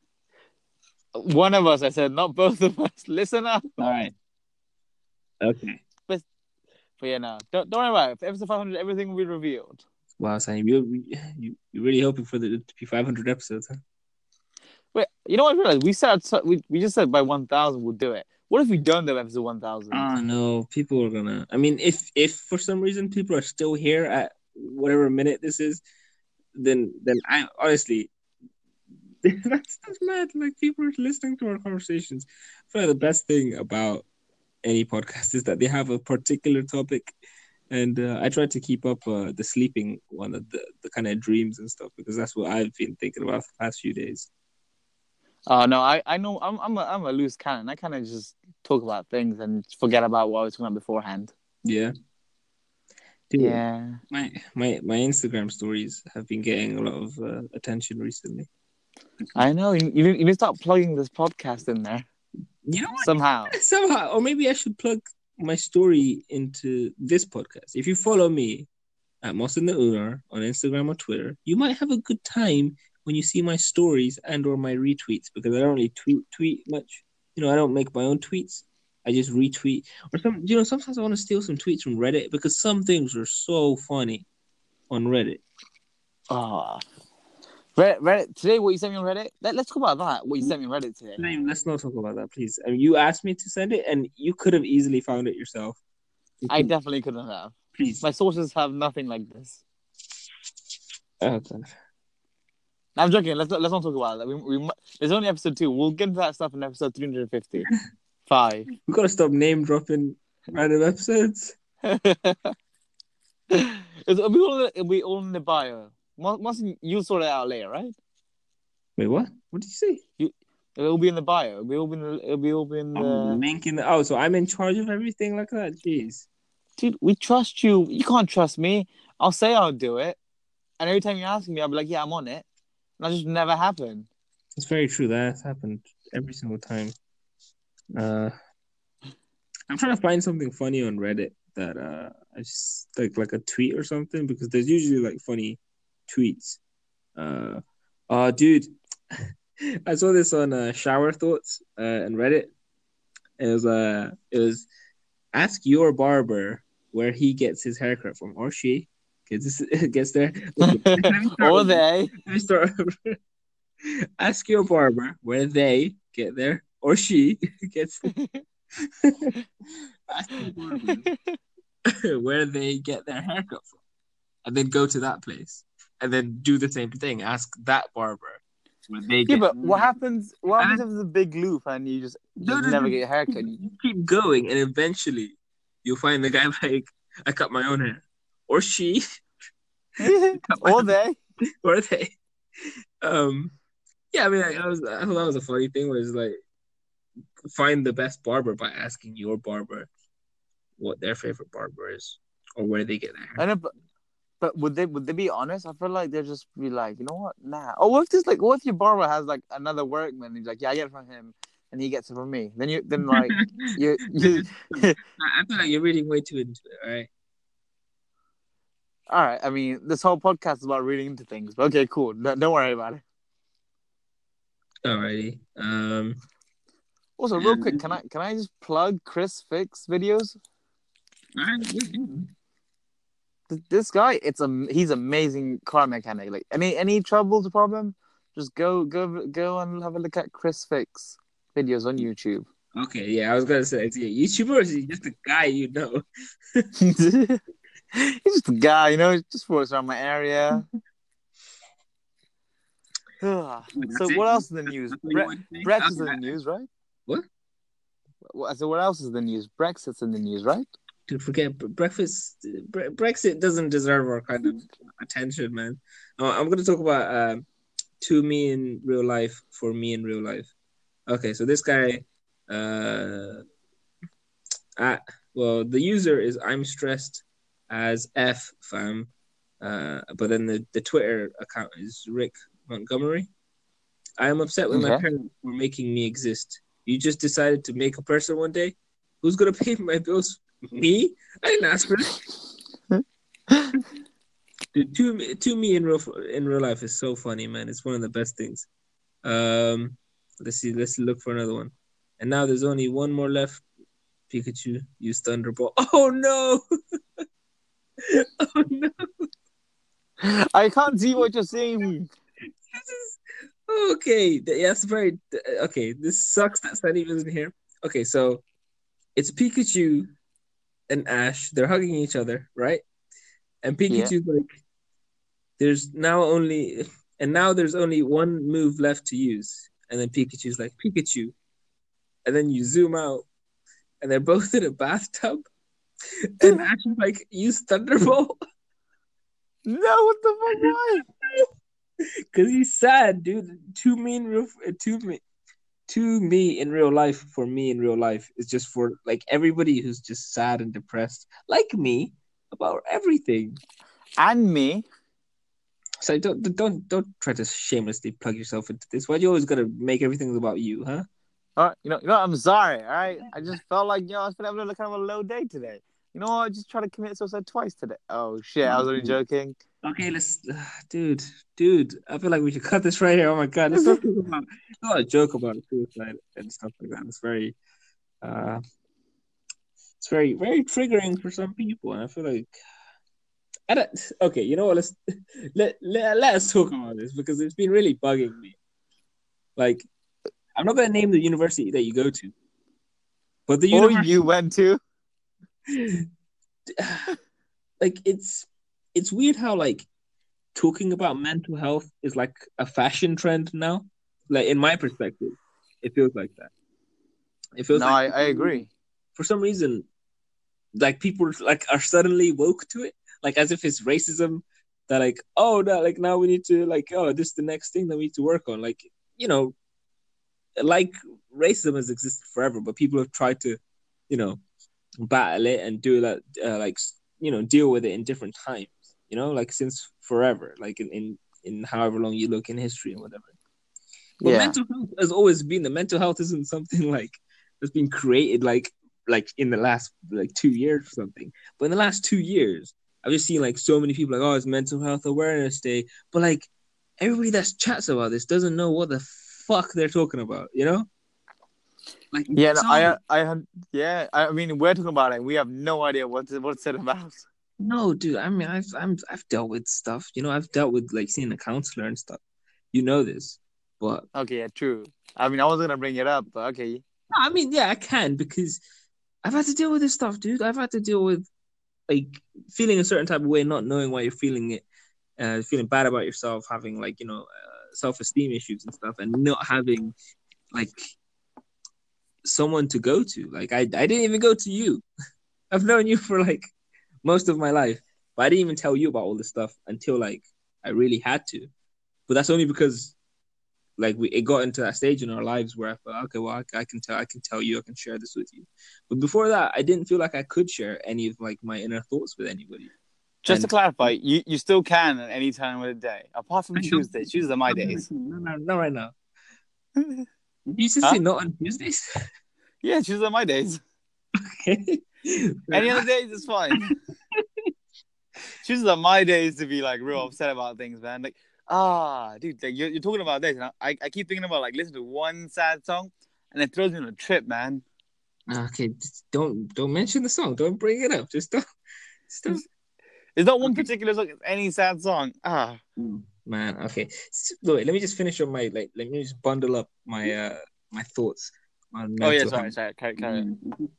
One of us. I said, not both of us. Listen up. All right. Okay. But yeah, no. Don't worry about it. For episode 500, everything will be revealed. Wow, Sandy, you're really hoping for it to be 500 episodes, huh? Wait, you know what I realized? We just said by 1,000 we'll do it. What if we don't do episode 1,000? Oh no, people are gonna. I mean, if for some reason people are still here at whatever minute this is, then I honestly, that's mad. Like people are listening to our conversations. I feel like the best thing about any podcast is that they have a particular topic, and I try to keep up the sleeping one, the kind of dreams and stuff, because that's what I've been thinking about the past few days. Oh no, I know I'm a loose cannon. I kind of just talk about things and forget about what I was talking about beforehand. Yeah. Dude, yeah. My Instagram stories have been getting a lot of attention recently. I know. You need to start plugging this podcast in there. You know what? Somehow. Or maybe I should plug my story into this podcast. If you follow me at Mohsen the Unar on Instagram or Twitter, you might have a good time when you see my stories and or my retweets, because I don't really tweet much. I don't make my own tweets. I just retweet. Or sometimes I want to steal some tweets from Reddit, because some things are so funny on Reddit. Oh. Reddit today, what you sent me on Reddit? Let's talk about that. What you sent me on Reddit today. Let's not talk about that, please. I mean, you asked me to send it, and you could have easily found it yourself. I definitely couldn't have. Please. My sources have nothing like this. Okay. I'm joking. Let's not talk about that. There's only episode 2. We'll get into that stuff in episode 355. We gotta stop name dropping random episodes. It'll be all in the bio. You'll sort it out later, right? Wait, what? What did you say? It'll be in the bio. It'll be in the link in the. Oh, so I'm in charge of everything like that. Jeez, dude, we trust you. You can't trust me. I'll say I'll do it, and every time you ask me, I'll be like, "Yeah, I'm on it." And that just never happened. It's very true. That's happened every single time. I'm trying to find something funny on Reddit that I just like a tweet or something, because there's usually like funny tweets. Dude, I saw this on Shower Thoughts on Reddit. It was ask your barber where he gets his haircut from, or she gets there. Or they. Let me start. Ask your barber where they get there, or she gets there. Ask your barber where they get their haircut from, and then go to that place, and then do the same thing. Ask that barber where they get. But what happens? What happens if there's a big loop and you just never get your haircut? You keep going, and eventually you'll find the guy like, I cut my own hair, or she, or they, or they. Yeah, I mean, I thought that was a funny thing. Was like, find the best barber by asking your barber what their favorite barber is, or where they get their hair. I know, but would they be honest? I feel like they'd just be like, you know what? Nah. Oh, what if your barber has like another workman? And he's like, yeah, I get it from him, and he gets it from me. Then like you. I feel like you're reading way too into it. All right. All right. I mean, this whole podcast is about reading into things. But okay, cool. Don't worry about it. Alrighty. Also, real quick, can I just plug Chris Fix videos? This guy, he's amazing car mechanic. Like any troubles or problem, just go and have a look at Chris Fix videos on YouTube. Okay, yeah, I was gonna say, is he a YouTuber or is he just a guy you know? He's just a guy, just works around my area. So what else is in the news? Brexit's in the news, right? What? So what else is in the news? Brexit's in the news, right? Dude, forget Brexit doesn't deserve our kind of attention, man. I'm going to talk about to me in real life, for me in real life. Okay, so this guy, the user is I'm stressed as F fam, but then the Twitter account is Rick Montgomery, I am upset with my Okay. parents for making me exist. You just decided to make a person one day. Who's gonna pay my bills? Me? I didn't ask for this. Dude, to me in real life is so funny, man. It's one of the best things. Let's see. Let's look for another one. And now there's only one more left. Pikachu, use Thunderbolt. Oh no! Oh no! I can't see what you're saying. This is okay. That's very okay. This sucks that Sunny isn't here. Okay, so it's Pikachu and Ash. They're hugging each other, right? And Yeah. Pikachu's like, there's only one move left to use. And then Pikachu's like, Pikachu. And then you zoom out, and they're both in a bathtub. And Ash is like, use Thunderbolt. No, what the fuck? Why? Because he's sad, dude. To me in real life, for me in real life, is just for like everybody who's just sad and depressed, like me, about everything. And me. So don't try to shamelessly plug yourself into this. Why do you always gotta make everything about you, huh? All right, I'm sorry. All right, I just felt like I was having kind of a low day today. You know what? I just tried to commit suicide twice today. Oh shit! I was only joking. Okay, dude. I feel like we should cut this right here. Oh my god, let's not joke about suicide and stuff like that. It's very, very triggering for some people, and I feel like. Okay, you know what? Let's talk about this because it's been really bugging me. Like, I'm not gonna name the university that you go to, but the Or university you went to. like it's weird how like talking about mental health is like a fashion trend now. Like in my perspective, it feels like that. It feels No, like I agree. for some reason, like people like are suddenly woke to it, like as if it's racism. That like, oh no, like now we need to like, oh, this is the next thing that we need to work on. Like, you know, like racism has existed forever, but people have tried to, you know, battle it and do that, like, you know, deal with it in different times. You know, like since forever, like in however long you look in history and whatever. But Yeah. mental health has always been the mental health isn't something like that's been created like in the last like 2 years or something. But in the last 2 years, I've just seen like so many people like, oh, it's Mental Health Awareness Day, but like everybody that chats about this doesn't know what the fuck they're talking about, you know? Like Yeah, no, so, yeah. I mean, we're talking about it. We have no idea what it's about. no, dude. I mean, I've dealt with stuff, you know. I've dealt with like seeing a counselor and stuff. You know this, but Okay, yeah, true. I mean, I wasn't gonna bring it up, but okay. I mean, yeah, I can because I've had to deal with this stuff, dude. I've had to deal with like feeling a certain type of way, not knowing why you're feeling it, feeling bad about yourself, having like, you know, self-esteem issues and stuff, and not having like someone to go to. Like I didn't even go to you. I've known you for like most of my life, but I didn't even tell you about all this stuff until like I really had to. But that's only because like it got into that stage in our lives where I thought, okay, well, I can tell you, I can share this with you. But before that, I didn't feel like I could share any of like my inner thoughts with anybody. Just to And clarify, you still can at any time of the day, apart from Tuesdays. Tuesdays are my days. no, not right now. You just Huh? say not on Tuesdays? Yeah, Tuesdays are my days. Okay. Any other days is fine. Tuesdays are my days to be like real upset about things, man. Like, dude, like you're talking about this, and I keep thinking about like listening to one sad song, and it throws me on a trip, man. Okay, just don't mention the song. Don't bring it up. Just don't. It's not one particular song. It's any sad song. Man, okay. Wait, let me just finish on my let me just bundle up my my thoughts on Oh yeah, mental health. sorry. Carry on.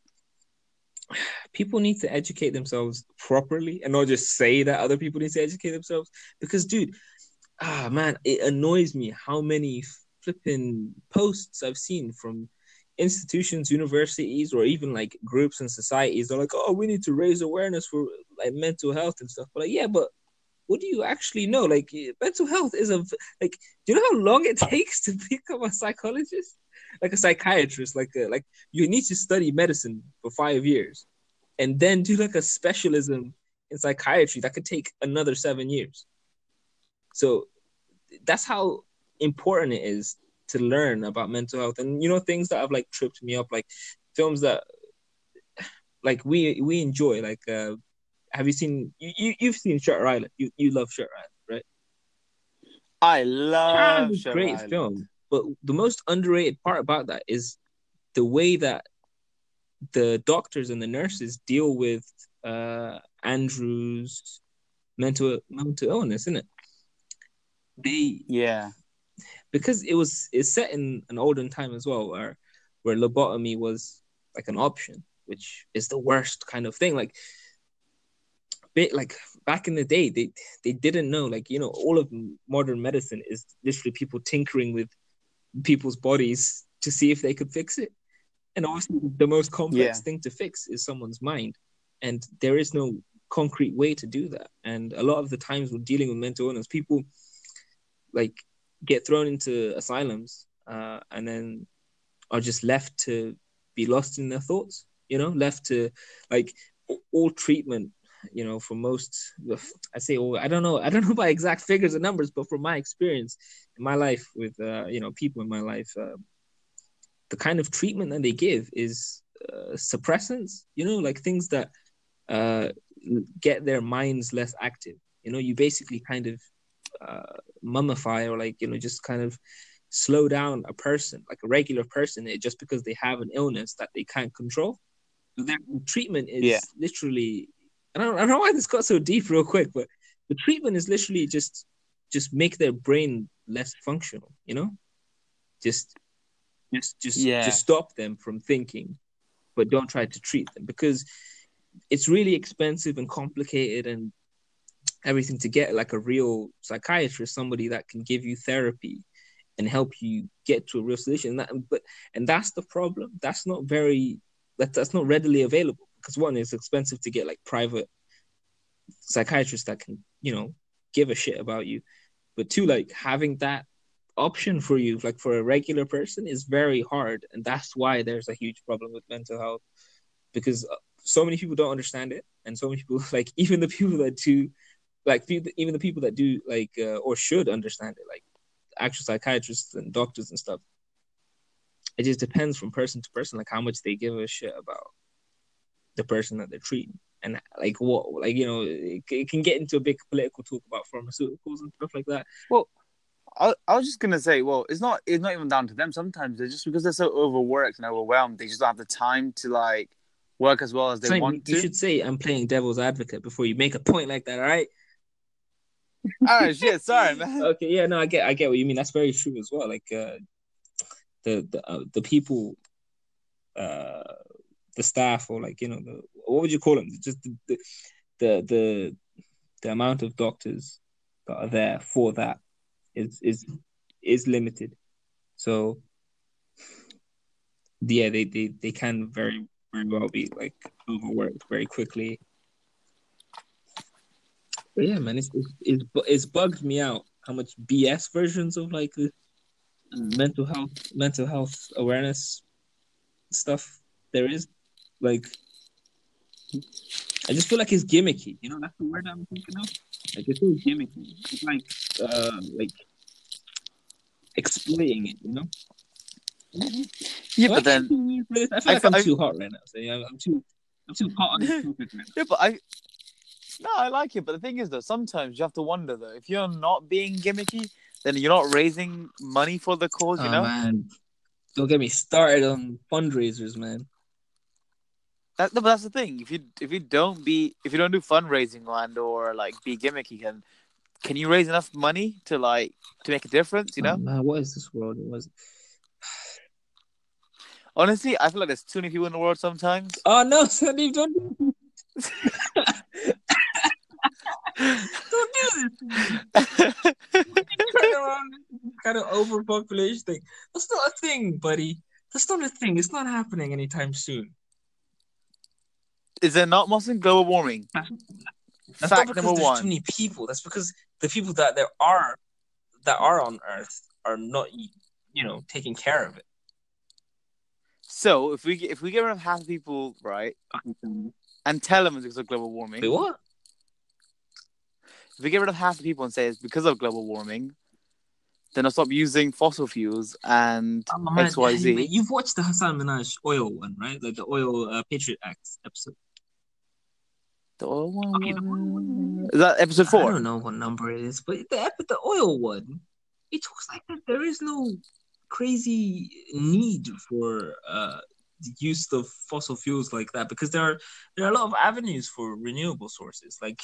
People need to educate themselves properly and not just say that other people need to educate themselves. Because, dude, man, it annoys me how many flipping posts I've seen from institutions, universities, or even like groups and societies. They're like, oh, we need to raise awareness for like mental health and stuff. But like, yeah, but what do you actually know? Like, mental health is like, do you know how long it takes to become a psychologist? Like a psychiatrist, like you need to study medicine for 5 years and then do like a specialism in psychiatry that could take another 7 years. So that's how important it is to learn about mental health, and things that have like tripped me up, like films that like we enjoy. Like, have you seen you've seen Shutter Island? You love Shutter Island, right? I Shutter love Island's a Shutter great Island. film, but the most underrated part about that is the way that the doctors and the nurses deal with Andrew's mental illness, isn't it? Yeah. Because it's set in an olden time as well, where lobotomy was like an option, which is the worst kind of thing. Like back in the day, they didn't know, like, all of modern medicine is literally people tinkering with people's bodies to see if they could fix it. And obviously the most complex thing to fix is someone's mind. And there is no concrete way to do that. And a lot of the times we're dealing with mental illness, people like get thrown into asylums and then are just left to be lost in their thoughts, left to like all treatment, for most, I say, I don't know about exact figures and numbers, but from my experience in my life with, people in my life, the kind of treatment that they give is suppressants, like things that get their minds less active. You basically kind of mummify, or like, just kind of slow down a person, like a regular person, just because they have an illness that they can't control. Their treatment is literally, I don't know why this got so deep real quick, but the treatment is literally just make their brain less functional, just stop them from thinking, but don't try to treat them, because it's really expensive and complicated and everything to get like a real psychiatrist, somebody that can give you therapy and help you get to a real solution. And that's the problem. That's not readily available, because one, it's expensive to get like private psychiatrists that can, give a shit about you. But two, like having that option for you, like for a regular person, is very hard. And that's why there's a huge problem with mental health, because so many people don't understand it. And so many people, like even the people that do, like even the people that do, like, or should understand it, like actual psychiatrists and doctors and stuff, it just depends from person to person, like how much they give a shit about the person that they're treating. And like what, like, it can get into a big political talk about pharmaceuticals and stuff like that. Well, I was just gonna say, well, it's not even down to them. Sometimes it's just because they're so overworked and overwhelmed, they just don't have the time to like work as well as they want to. You should say I'm playing devil's advocate before you make a point like that, all right? Oh shit, sorry, man. Okay, yeah, no, I get what you mean. That's very true as well. Like the people, the staff, or like, what would you call them? Just the amount of doctors that are there for that is limited. So yeah, they can very, very well be like overworked very quickly. But yeah, man, it's bugged me out how much BS versions of like the mental health awareness stuff there is. Like, I just feel like it's gimmicky. That's the word I'm thinking of. Like, it's so gimmicky. It's like exploiting it. Yeah, but then I feel like I'm too hot right now. So yeah, I'm too hot on this topic right now. Yeah, but I like it. But the thing is, though, sometimes you have to wonder, though, if you're not being gimmicky, then you're not raising money for the cause. You know, man, don't get me started on fundraisers, man. But that's the thing. If you don't do fundraising or like be gimmicky, can you raise enough money to make a difference? Man, what is this world? Honestly, I feel like there's too many people in the world sometimes. Oh no, Sandeep, don't do this. Don't do this. Turn around this kind of overpopulation thing. That's not a thing, buddy. That's not a thing. It's not happening anytime soon. Is there not Muslim global warming? That's fact not because number one. Too many people. That's because the people that there are on Earth are not, taking care of it. So if we get rid of half the people, right, and tell them it's because of global warming. Wait, what? If we get rid of half the people and say it's because of global warming, then I'll stop using fossil fuels and Oh, man, XYZ. you've watched the Hassan Minaj oil one, right? Like the oil Patriot Act episode. The oil one. Okay, the oil one. Is that episode I 4? don't know what number it is, but the oil one, it talks like that there is no crazy need for the use of fossil fuels like that, because there are a lot of avenues for renewable sources. Like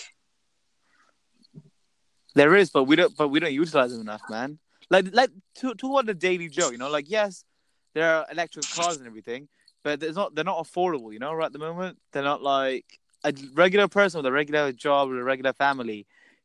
There is, but we don't utilize them enough, man. Like to what the daily joke, like, yes, there are electric cars and everything, but they're not affordable, right at the moment. They're not like a regular person with a regular job or a regular family.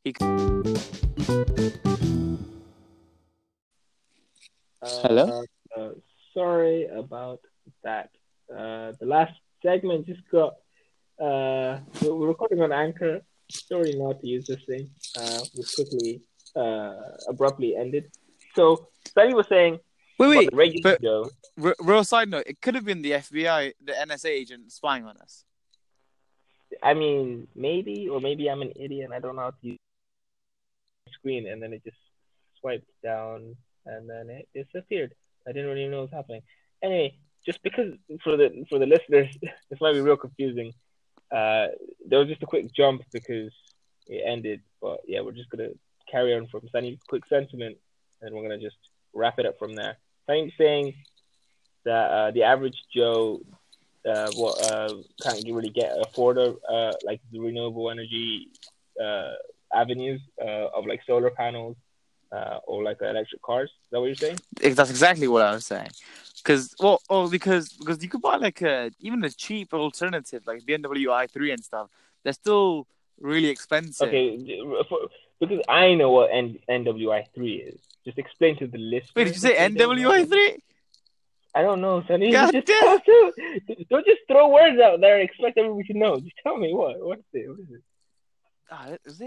Hello? Sorry about that. The last segment just got. We're recording on Anchor. Sorry not to use this thing. Was quickly, abruptly ended. So Sunny was saying, wait, regular but Joe. real side note, it could have been the FBI, the NSA agent spying on us. I mean, maybe, or maybe I'm an idiot and I don't know how to use the screen, and then it just swiped down and then it disappeared. I didn't really know what was happening. Anyway, just because for the listeners, this might be real confusing. There was just a quick jump because it ended, but yeah, we're just gonna carry on from Sunny's quick sentiment, and we're gonna just wrap it up from there. Sunny's saying that the average Joe can't really afford like the renewable energy avenues of like solar panels or like electric cars. Is that what you're saying? That's exactly what I was saying. Because you could buy like even a cheap alternative like BMW i3 and stuff. They're still really expensive. Okay, because I know what NWI3 is. Just explain to the listeners. Wait, did you say NWI3? I don't know, Sonny. God just damn. Don't just throw words out there and expect everyone to know. Just tell me what is it? Is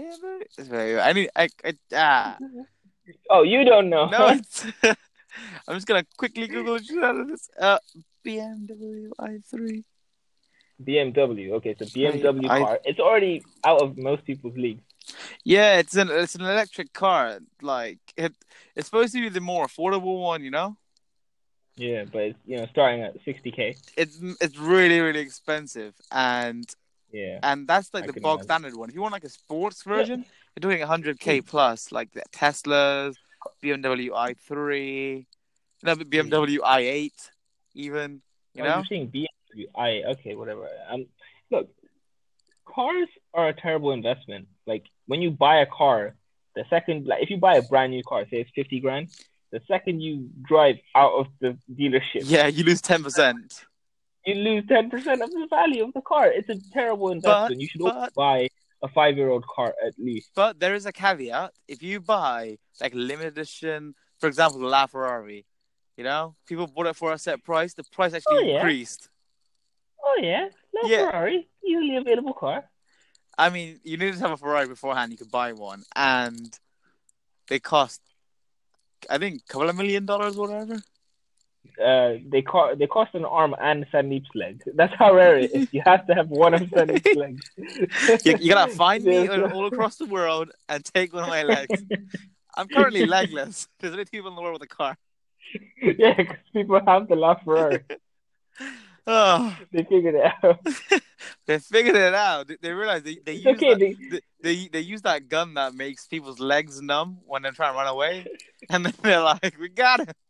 it? Oh, you don't know. No, it's... I'm just gonna quickly Google this. BMW i3. BMW. Okay, so BMW car. It's already out of most people's league. Yeah, it's an electric car. Like it's supposed to be the more affordable one, Yeah, but it's starting at $60,000. It's really, really expensive, and that's like the bog standard one. If you want like a sports version, you're doing $100,000 plus, like the Teslas, BMW i3, BMW i8, even. You're saying BMW okay, whatever. Look, cars are a terrible investment. Like when you buy a car, the second, like if you buy a brand new car, say it's $50,000. The second you drive out of the dealership, you lose 10%. You lose 10% of the value of the car. It's a terrible investment. You should always buy a 5-year-old car at least. But there is a caveat. If you buy like limited edition, for example, the LaFerrari, people bought it for a set price. The price actually increased. Oh yeah, LaFerrari, easily available car. I mean, you needed to have a Ferrari beforehand. You could buy one, and they cost, I think, a couple of $1 million, whatever. They cost an arm and Sandeep's leg. That's how rare it is. You have to have one of Sandeep's legs. You gotta find me all across the world and take one of my legs. I'm currently legless. There's only people in the world with a car. Yeah, because people have the LaFerrari. Oh, they figured it out. They figured it out. They realized they use that gun that makes people's legs numb when they're trying to run away, and then they're like, "We got it."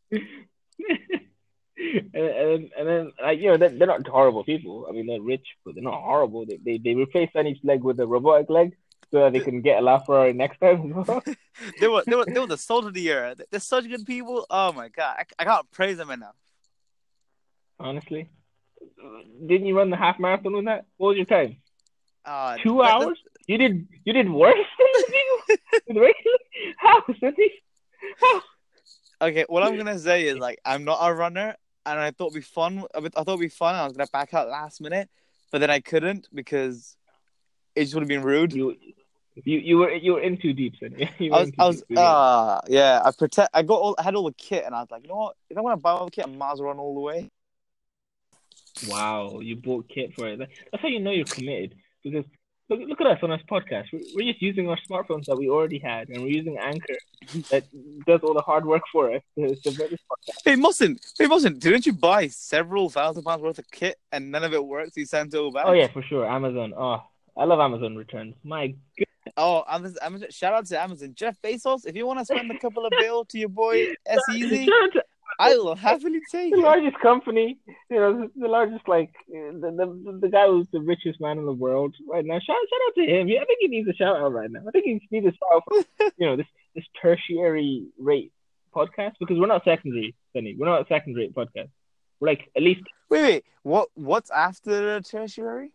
and then they're not horrible people. I mean, they're rich, but they're not horrible. They replaced Sunny's leg with a robotic leg so that they can get a LaFerrari next time as well. they were the salt of the earth. They're such good people. Oh my god, I can't praise them enough. Honestly, didn't you run the half marathon with that? What was your time? 2 hours? You did worse than the people? How, Sunny? How? Okay, what I'm gonna say is like I'm not a runner, and I thought it'd be fun. I thought it'd be fun. I was gonna back out last minute, but then I couldn't because it just would have been rude. You were in too deep, then. I had all the kit, and I was like, you know what? If I want to buy all the kit, I might as well run all the way. Wow, you bought kit for it. That's how you know you're committed. Because Look at us on this podcast. We're just using our smartphones that we already had, and we're using Anchor that does all the hard work for us to make this podcast. Hey, Mustn't, didn't you buy several £1,000 worth of kit and none of it works? You sent it all back? Oh yeah, for sure. Amazon. Oh, I love Amazon returns. My goodness. Oh, Amazon, shout out to Amazon. Jeff Bezos, if you want to spend a couple of bill to your boy S-Easy, I will happily take the it. largest company, the largest, like, the guy who's the richest man in the world right now. Shout out to him. I think he needs a shout out right now. I think he needs a shout out for, this tertiary rate podcast, because we're not secondary, Benny. We're not a secondary rate podcast. We're like at least. Wait. What's after the tertiary?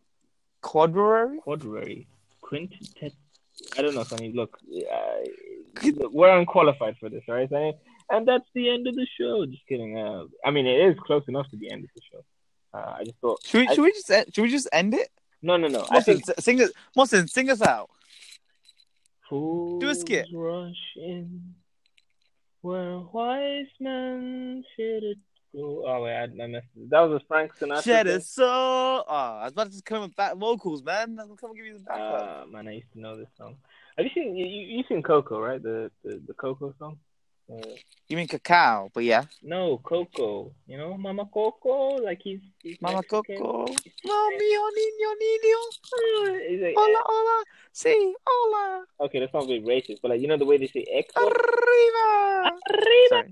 Quadrary. Quintet. I don't know, Sonny. Look, we're unqualified for this, all right, Sonny? And that's the end of the show. Just kidding. I mean, it is close enough to the end of the show. I just thought. Should we just end it? No. Mohsin, sing us out. Fools Do a skit. Rush in where wise men should go. Oh wait, I messed it. That was a Frank Sinatra. Shed a soul. Oh, I was about to come with back vocals, man. I'll come and give you the backup. Man, I used to know this song. Have you seen you seen Coco, right? The Coco song. You mean cacao? But yeah. No, Coco. Mama Coco, like he's Mama Mexican. Coco. No, mio niño. He's like, Hola, sí, hola. okay, that's not very racist, but like the way they say X. Arriba. Arriba.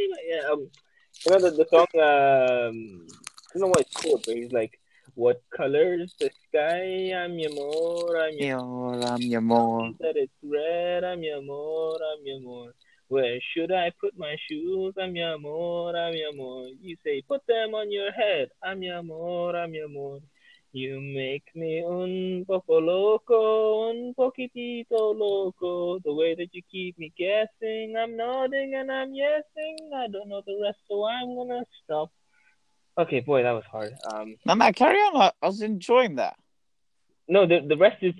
Yeah. The song. I don't know what it's called, but he's like, what color is the sky? I'm your amor. I'm your amor. That it's red. I'm your amor. Where should I put my shoes? I'm your amor. You say, put them on your head. I'm your amor. You make me un poco loco, un poquitito loco. The way that you keep me guessing, I'm nodding and I'm yesing. I don't know the rest, so I'm gonna stop. Okay, boy, that was hard. No, man, carry on. I was enjoying that. No, the rest is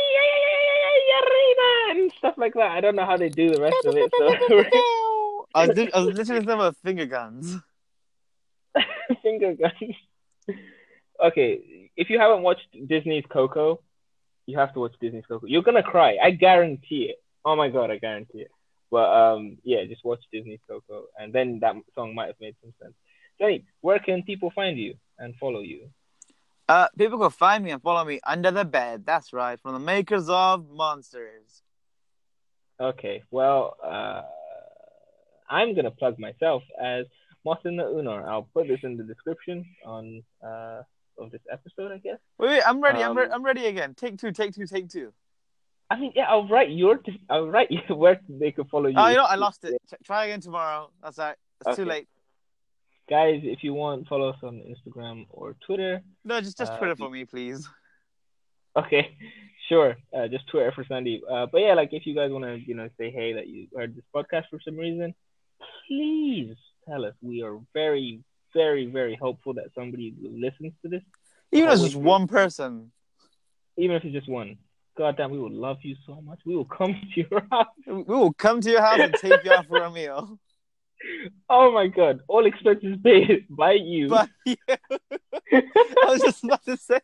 and stuff like that. I don't know how they do the rest of it. So I was listening to them with finger guns. Finger guns. Okay, if you haven't watched Disney's Coco, you have to watch Disney's Coco. You're gonna cry. I guarantee it. Oh my god, I guarantee it. But yeah, just watch Disney's Coco, and then that song might have made some sense. Jenny, where can people find you and follow you? People can find me and follow me under the bed. That's right, from the makers of Monsters. Okay, well, I'm gonna plug myself as Mohsin the Unar. I'll put this in the description of this episode, I guess. Wait, I'm ready. I'm ready again. Take two. I mean, yeah, I'll write where they can follow you. Oh, I lost it. Try again tomorrow. That's right. It's too late. Guys, if you want, follow us on Instagram or Twitter. No, just Twitter for me, please. Okay, sure. Just Twitter for Sandy. But yeah, like if you guys want to, say hey that you heard this podcast for some reason, please tell us. We are very, very, very hopeful that somebody listens to this. Even if it's just one person. Even if it's just one. God damn, we would love you so much. We will come to your house. We will come to your house and take you out for a meal. Oh my god! All expenses paid by you. By you. I was just about to say.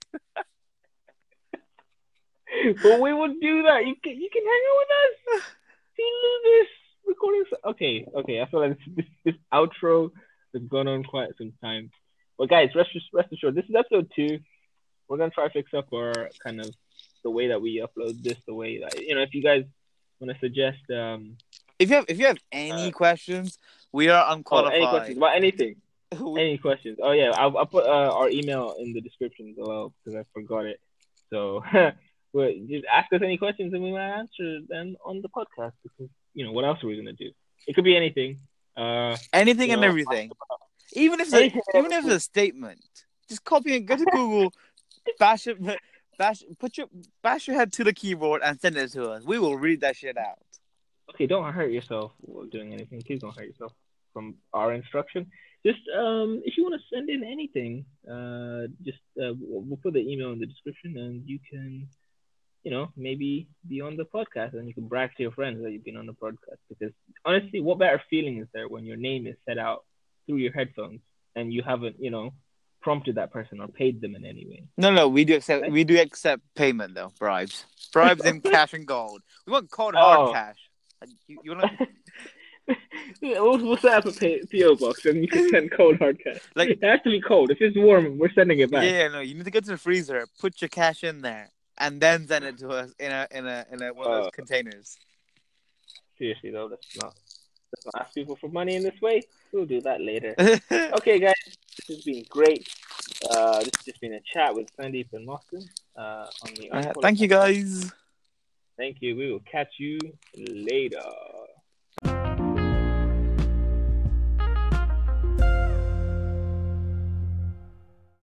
But we will do that. You can hang out with us. See this recording. Okay. I feel like this outro has gone on quite some time. But guys, rest assured, this is episode 2. We're gonna try to fix up our kind of the way that we upload this. The way that if you guys want to suggest. If you have any questions, we are unqualified. Any questions about anything? Any questions? Oh yeah, I'll put our email in the description below because I forgot it. So just ask us any questions and we might answer them on the podcast because what else are we gonna do? It could be anything. Anything and everything. Even if it's a statement, just copy and go to Google, bash your head to the keyboard and send it to us. We will read that shit out. Okay, don't hurt yourself while doing anything. Please don't hurt yourself from our instruction. Just if you want to send in anything, we'll put the email in the description, and you can, maybe be on the podcast, and you can brag to your friends that you've been on the podcast. Because honestly, what better feeling is there when your name is said out through your headphones and you haven't, prompted that person or paid them in any way. No, we do accept. Right? We do accept payment though. Bribes in cash and gold. We want cold Oh. hard cash. You want to We'll set up a PO box and you can send cold hard cash. Like- it has to be cold. If it's warm, we're sending it back. Yeah, no. You need to go to the freezer, put your cash in there, and then send it to us in a one of those containers. Seriously though, let's not ask people for money in this way. We'll do that later. Okay, guys, this has been great. This has just been a chat with Sandeep and Mostin on the. Thank you, guys. Thank you. We will catch you later.